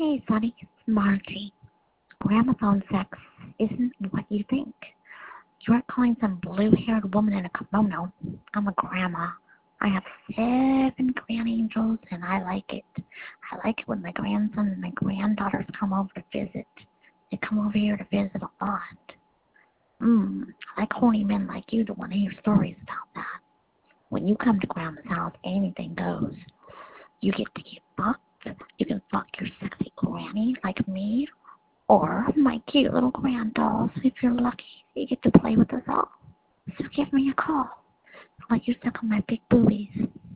Hey, Sonny, it's Margie. Gramophone sex isn't what you think. You aren't calling some blue-haired woman in a kimono. I'm a grandma. I have 7 grandangels, and I like it. I like it when my grandsons and my granddaughters come over to visit. They come over here to visit a lot. I like horny men like you to want to hear stories about that. When you come to Grandma's house, anything goes. You get to get fucked. You can fuck your sexy granny like me, or my cute little grand dolls. If you're lucky, you get to play with us all. So give me a call. I'll let you suck on my big boobies.